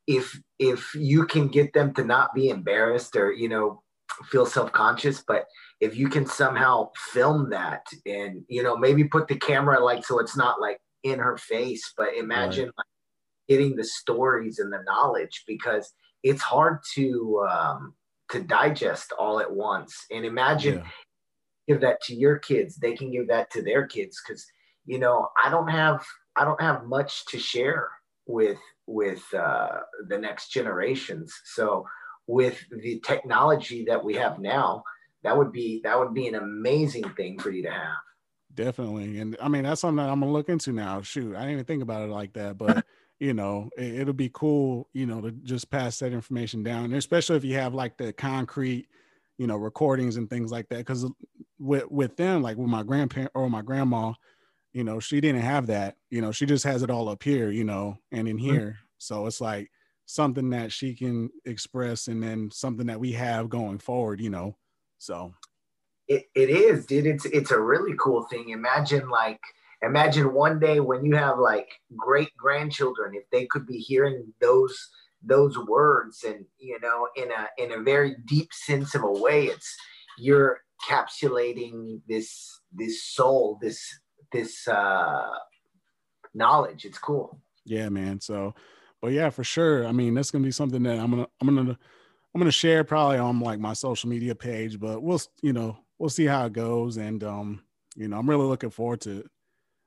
if you can get them to not be embarrassed or, you know, feel self-conscious, but if you can somehow film that and, you know, maybe put the camera like so it's not like in her face, but imagine like getting the stories and the knowledge, because it's hard to digest all at once. And imagine give that to your kids, they can give that to their kids, because, you know, I don't have much to share with the next generations. So with the technology that we have now, that would be an amazing thing for you to have. Definitely. And I mean, that's something that I'm gonna look into now. Shoot, I didn't even think about it like that, but you know, it'll be cool, you know, to just pass that information down, and especially if you have like the concrete, you know, recordings and things like that. Because with them, like with my grandparent or my grandma, you know, she didn't have that. You know, she just has it all up here, you know, and in here. So it's like something that she can express, and then something that we have going forward, you know. So it is, dude. It's a really cool thing. Imagine one day when you have like great grandchildren, if they could be hearing those words, and, you know, in a very deep sense of a way, it's you're encapsulating this soul, this knowledge. It's cool. Yeah, man. So, but yeah, for sure. I mean, that's gonna be something that I'm gonna share probably on like my social media page, but we'll see how it goes, and you know, I'm really looking forward to it.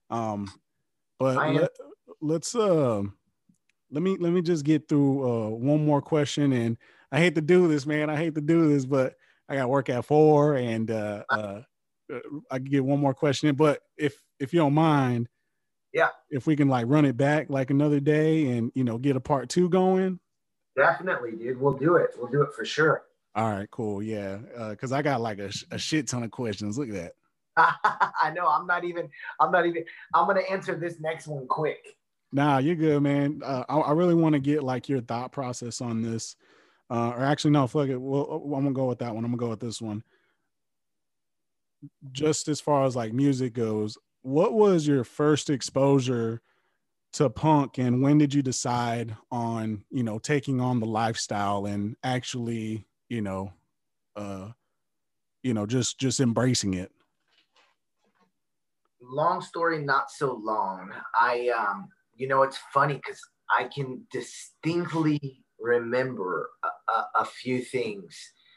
But let's let me just get through one more question, and I hate to do this, man. I hate to do this, but I got work at 4, and I can get one more question in, but if you don't mind, if we can like run it back like another day and, you know, get a part 2 going. Definitely, dude. We'll do it for sure. All right, cool. Yeah. Cause I got like a shit ton of questions. Look at that. I know. I'm going to answer this next one quick. Nah, you're good, man. I really want to get like your thought process on this. Or actually, no, fuck it. Well, I'm gonna go with that one. I'm gonna go with this one. Just as far as like music goes, what was your first exposure to punk, and when did you decide on, you know, taking on the lifestyle and actually, just embracing it? Long story, not so long. It's funny because I can distinctly remember a few things.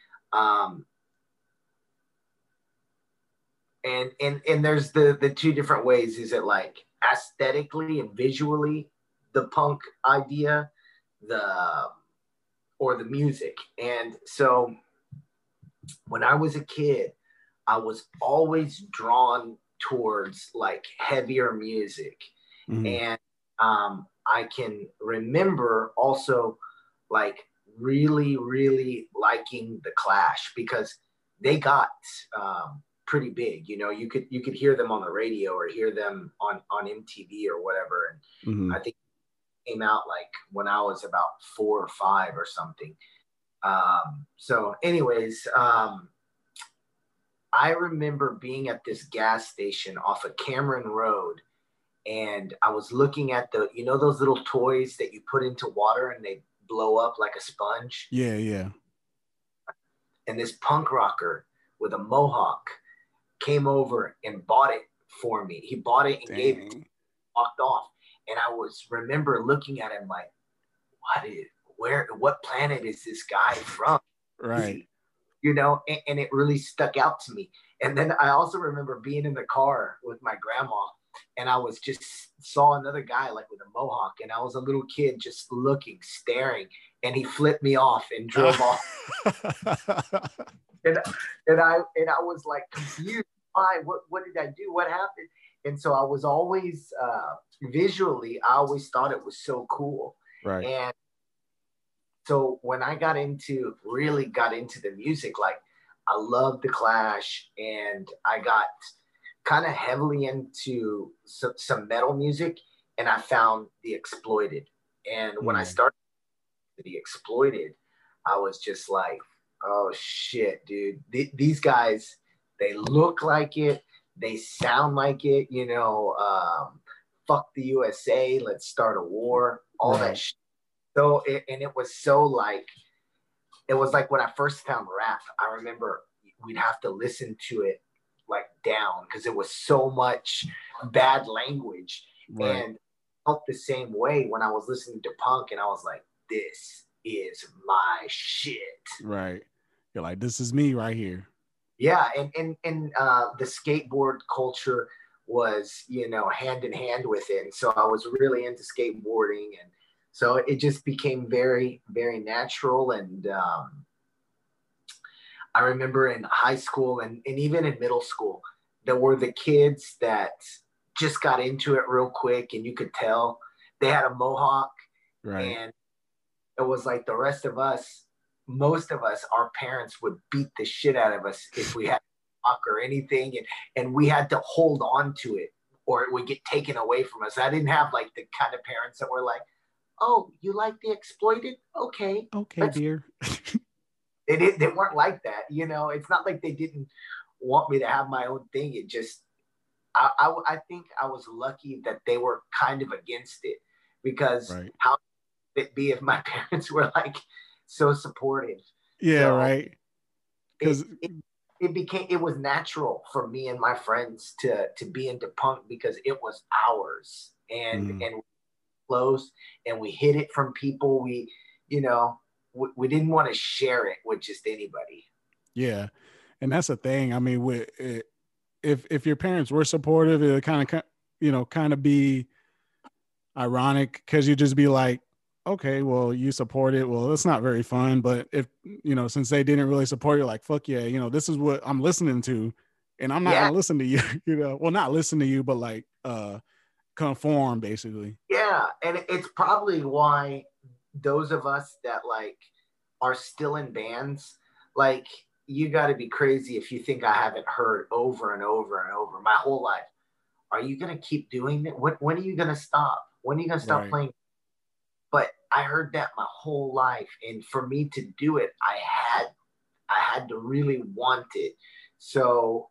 And there's the two different ways. Is it like aesthetically and visually, the punk idea, or the music? And so when I was a kid, I was always drawn towards like heavier music. And I can remember also like really, really liking the Clash, because they got pretty big. You know, you could hear them on the radio or hear them on MTV or whatever. And I think it came out like when I was about 4 or 5 or something. So anyways, I remember being at this gas station off of Cameron Road, and I was looking at those little toys that you put into water and they blow up like a sponge. Yeah, yeah. And this punk rocker with a mohawk came over and bought it for me. He bought it and gave it, walked off. And I remember looking at him like, what planet is this guy from? Right. And it really stuck out to me. And then I also remember being in the car with my grandma, and I was just saw another guy like with a mohawk, and I was a little kid just looking, staring, and he flipped me off and drove off. and I was like confused. Why? What did I do? What happened? And so I was always visually, I always thought it was so cool. Right. And so when I really got into the music, like I loved the Clash, and I got kind of heavily into some metal music, and I found the Exploited. And when I started the Exploited, I was just like, oh shit, dude, these guys, they look like it, they sound like it, fuck the USA, let's start a war, all that shit. And it was so like, it was like when I first found rap, I remember we'd have to listen to it like down because it was so much bad language. Right. And I felt the same way when I was listening to punk, and I was like, this is my shit. Right. You're like, this is me right here. Yeah. And the skateboard culture was, you know, hand in hand with it. And so I was really into skateboarding, and so it just became very, very natural. And I remember in high school and even in middle school, there were the kids that just got into it real quick, and you could tell they had a mohawk. Right. And it was like the rest of us, most of us, our parents would beat the shit out of us if we had a mohawk or anything, and we had to hold on to it or it would get taken away from us. I didn't have like the kind of parents that were like, oh, you like the Exploited? Okay. Dear. They weren't like that. You know, it's not like they didn't want me to have my own thing. It just, I think I was lucky that they were kind of against it, because right. How would it be if my parents were like so supportive? Yeah, so right. Because it was natural for me and my friends to be into punk because it was ours, and we close and we hid it from people. We, you know, we didn't want to share it with just anybody. Yeah, and that's the thing. I mean, if your parents were supportive, it would kind of be ironic, because you just be like, okay, well, you support it. Well, it's not very fun. But if, you know, since they didn't really support you, like, fuck yeah, you know, this is what I'm listening to, and I'm not gonna listen to you, you know, well, not listen to you, but like conform, basically. Yeah, and it's probably why those of us that like are still in bands, like, you got to be crazy if you think I haven't heard over and over and over my whole life, are you gonna keep doing it? When are you gonna stop? When are you gonna stop playing? But I heard that my whole life, and for me to do it, I had to really want it. So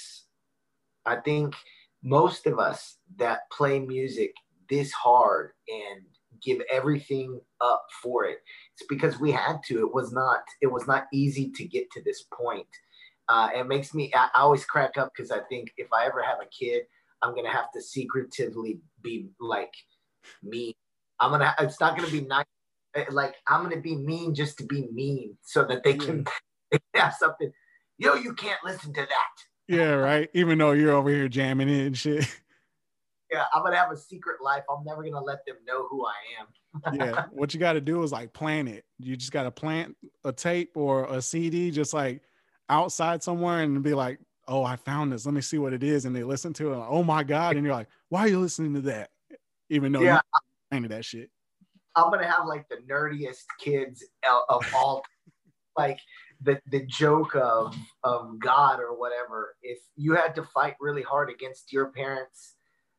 I think most of us that play music this hard and give everything up for it, it's because we had to. It was not easy to get to this point. It makes me, I always crack up, because I think if I ever have a kid, I'm gonna have to secretively be like mean. It's not gonna be nice. Like, I'm gonna be mean just to be mean, so that they can have something. Yo, you can't listen to that. Yeah, right. Even though you're over here jamming it and shit. Yeah, I'm gonna have a secret life. I'm never gonna let them know who I am. Yeah, what you got to do is like plant it. You just got to plant a tape or a CD just like outside somewhere and be like, oh, I found this. Let me see what it is. And they listen to it. Like, oh my God. And you're like, why are you listening to that? Even though you planted that shit. I'm gonna have like the nerdiest kids of all, like the joke of God or whatever. If you had to fight really hard against your parents,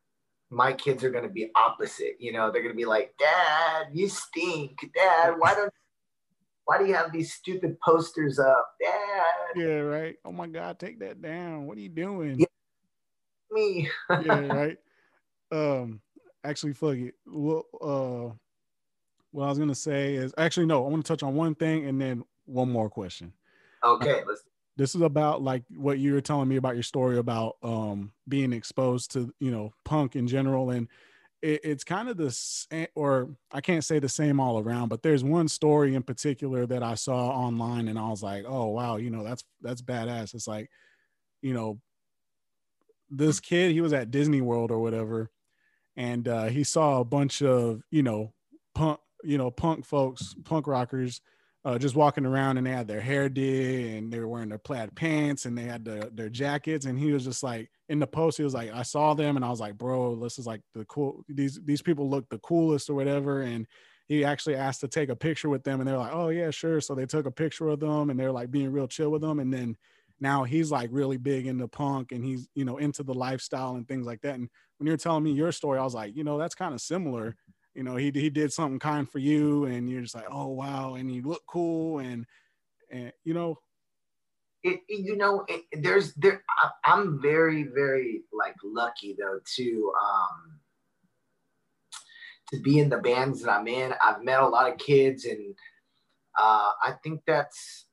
my kids are going to be opposite. You know, they're going to be like, Dad, you stink. Dad, why do you have these stupid posters up? Dad. Yeah, right. Oh my God, take that down. What are you doing? Yeah, me. Yeah, right. Actually, fuck it. Well, what I was gonna say is, actually, no, I want to touch on one thing and then one more question. Okay, this is about like what you were telling me about your story about being exposed to, you know, punk in general. And it's kind of this, or I can't say the same all around, but there's one story in particular that I saw online and I was like, oh wow, you know, that's badass. It's like, you know, this kid, he was at Disney World or whatever, and he saw a bunch of, you know, punk folks, punk rockers, just walking around, and they had their hair did, and they were wearing their plaid pants, and they had their jackets. And he was just like, in the post, he was like, I saw them, and I was like, bro, this is like the cool. These people look the coolest or whatever. And he actually asked to take a picture with them, and they're like, oh yeah, sure. So they took a picture of them, and they're like being real chill with them. And then now he's like really big into punk, and he's, you know, into the lifestyle and things like that. And when you're telling me your story, I was like, you know, that's kind of similar. You know, he did something kind for you, and you're just like, oh wow, and you look cool, and you know, I'm very, very like lucky though to to be in the bands that I'm in. I've met a lot of kids, and I think that's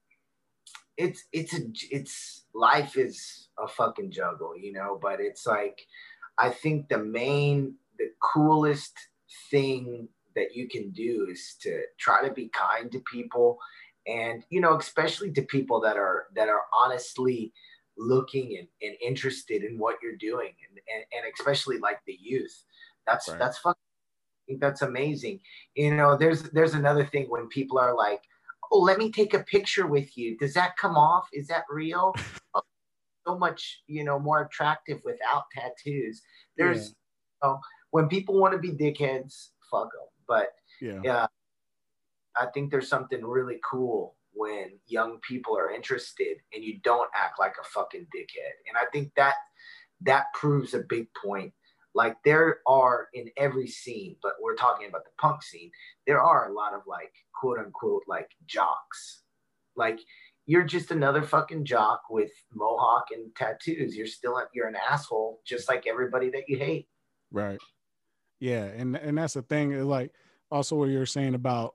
it's life is a fucking juggle, you know. But it's like, I think the coolest thing that you can do is to try to be kind to people, and you know, especially to people that are honestly looking and interested in what you're doing, and especially like the youth. That's fucking, I think that's amazing. You know, there's another thing when people are like, oh, let me take a picture with you. Does that come off? Is that real? So much, you know, more attractive without tattoos. There's, when people want to be dickheads, fuck them. But yeah, I think there's something really cool when young people are interested and you don't act like a fucking dickhead. And I think that proves a big point. Like, there are in every scene, but we're talking about the punk scene, there are a lot of like, quote unquote, like jocks. Like, you're just another fucking jock with mohawk and tattoos. You're an asshole, just like everybody that you hate. Right. Yeah. And that's the thing. Like, also what you're saying about,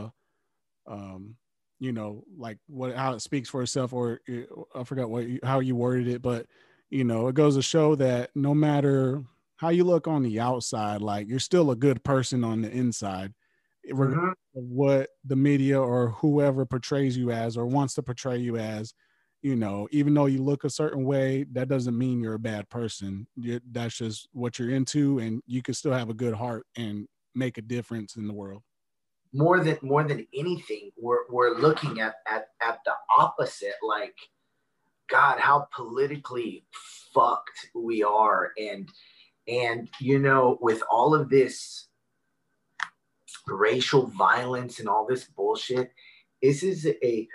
you know, like how it speaks for itself, or I forgot how you worded it, but you know, it goes to show that no matter how you look on the outside, like, you're still a good person on the inside, regardless of what the media or whoever portrays you as or wants to portray you as. You know, even though you look a certain way, that doesn't mean you're a bad person. That's just what you're into, and you can still have a good heart and make a difference in the world. More than anything, we're looking at the opposite. Like, God, how politically fucked we are, and you know, with all of this racial violence and all this bullshit, this is a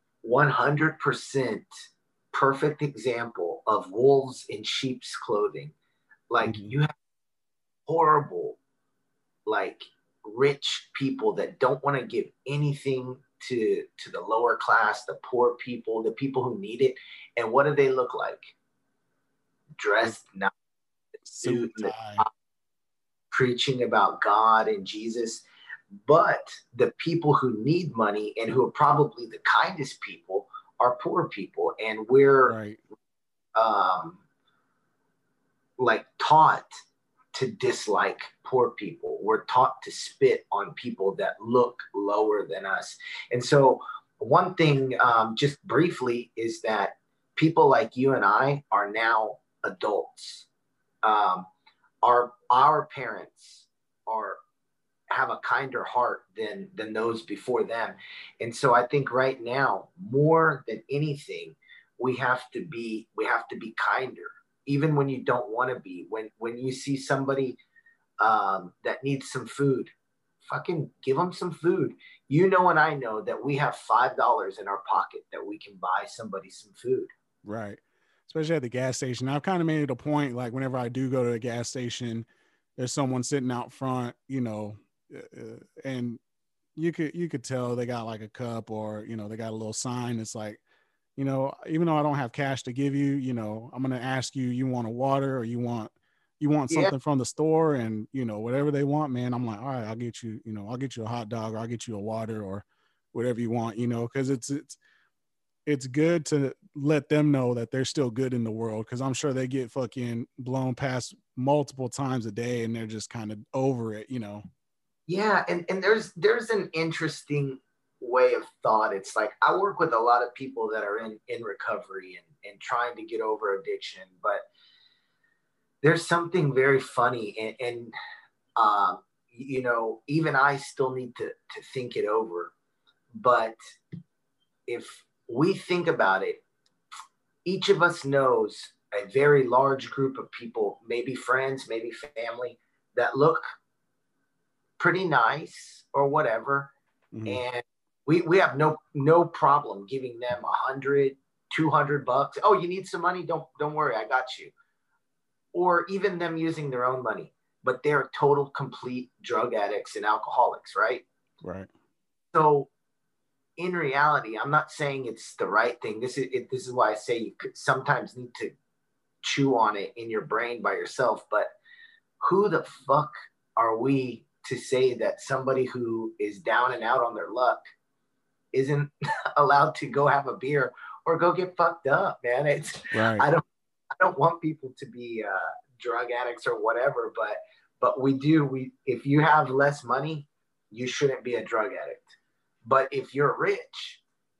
100% perfect example of wolves in sheep's clothing. Like, you have horrible, like, rich people that don't want to give anything to the lower class, the poor people, the people who need it. And what do they look like? Dressed now, suit, preaching about God and Jesus. But the people who need money and who are probably the kindest people are poor people. And we're like taught to dislike poor people. We're taught to spit on people that look lower than us. And so one thing, just briefly, is that people like you and I are now adults. Our parents have a kinder heart than those before them. And so I think right now, more than anything, we have to be kinder, even when you don't want to be. When you see somebody that needs some food, fucking give them some food. You know, and I know that we have $5 in our pocket that we can buy somebody some food. Right. Especially at the gas station. I've kind of made it a point, like, whenever I do go to a gas station, there's someone sitting out front, you know, and you could tell they got like a cup, or, you know, they got a little sign. It's like, you know, even though I don't have cash to give you, you know, I'm going to ask you, you want a water, or you want something from the store, and, you know, whatever they want, man, I'm like, all right, I'll get you a hot dog, or I'll get you a water, or whatever you want, you know, because it's good to let them know that they're still good in the world. Cause I'm sure they get fucking blown past multiple times a day, and they're just kind of over it, you know? Yeah. And there's an interesting way of thought. It's like, I work with a lot of people that are in recovery and trying to get over addiction, but there's something very funny. And you know, even I still need to think it over. But if we think about it, each of us knows a very large group of people, maybe friends, maybe family, that look pretty nice or whatever. And we have no problem giving them $100, $200. Oh, you need some money? Don't worry, I got you. Or even them using their own money, but they're total complete drug addicts and alcoholics, right? Right. So in reality, I'm not saying it's the right thing. This is why I say you could sometimes need to chew on it in your brain by yourself. But who the fuck are we to say that somebody who is down and out on their luck isn't allowed to go have a beer or go get fucked up, man. It's right. I don't want people to be drug addicts or whatever, but if you have less money, you shouldn't be a drug addict. But if you're rich,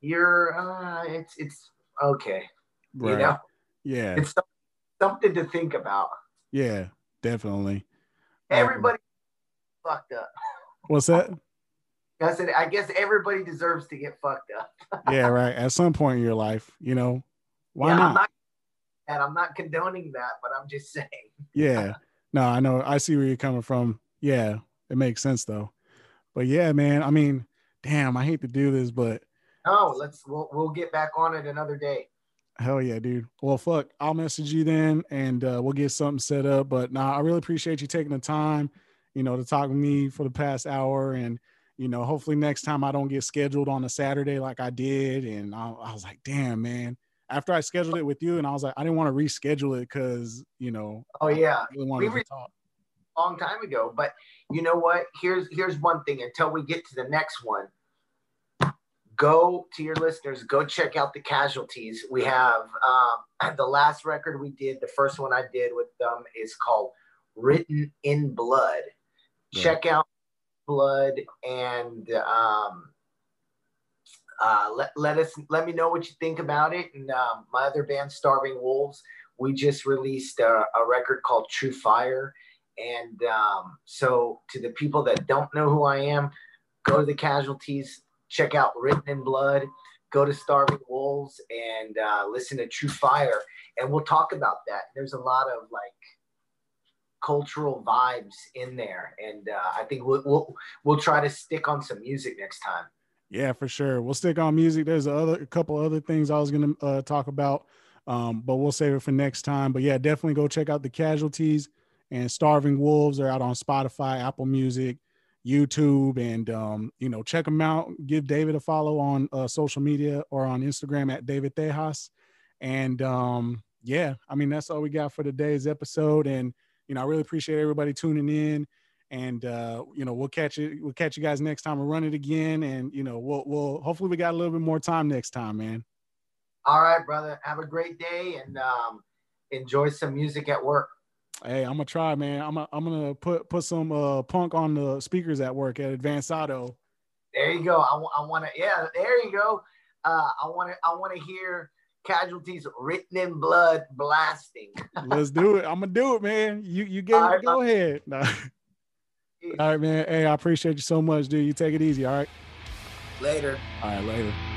it's okay. Right. You know? Yeah. It's something to think about. Yeah, definitely. Everybody fucked up. What's that? I said, I guess everybody deserves to get fucked up. Yeah, right. At some point in your life, you know, why not? I'm not condoning that, but I'm just saying. Yeah. No, I know. I see where you're coming from. Yeah, it makes sense though. But yeah, man, I mean, damn, I hate to do this, but we'll get back on it another day. Hell yeah, dude. Well, fuck, I'll message you then and we'll get something set up. But I really appreciate you taking the time, you know, to talk with me for the past hour. And, you know, hopefully next time I don't get scheduled on a Saturday like I did. And I was like, damn, man. After I scheduled it with you, and I was like, I didn't want to reschedule it because, you know. Oh, yeah. I really wanted to talk. A long time ago. But you know what? Here's one thing until we get to the next one. Go to your listeners, go check out the Casualties. We have the last record we did, the first one I did with them is called Written in Blood. Yeah. Check out Blood and let me know what you think about it. And my other band, Starving Wolves, we just released a record called True Fire. And so to the people that don't know who I am, go to the Casualties. Check out Written in Blood, go to Starving Wolves, and listen to True Fire, and we'll talk about that. There's a lot of like cultural vibes in there, and I think we'll try to stick on some music next time. Yeah, for sure. We'll stick on music. There's a couple other things I was gonna talk about, but we'll save it for next time. But yeah, definitely go check out the Casualties and Starving Wolves. Are out on Spotify, Apple Music, YouTube, and you know, check them out. Give David a follow on social media or on Instagram at David Tejas. And yeah, I mean, that's all we got for today's episode. And you know, I really appreciate everybody tuning in. And you know, we'll catch you guys next time. We'll run it again, and you know, we'll hopefully we got a little bit more time next time, man. All right, brother. Have a great day and enjoy some music at work. Hey, I'm gonna try, man. I'm gonna put some punk on the speakers at work at Advanced Auto. There you go. I want to. Yeah, there you go. I want to hear Casualties, Written in Blood blasting. Let's do it. I'm gonna do it, man. You gave it. Go ahead. No. All right, man. Hey, I appreciate you so much, dude. You take it easy. All right. Later. All right, later.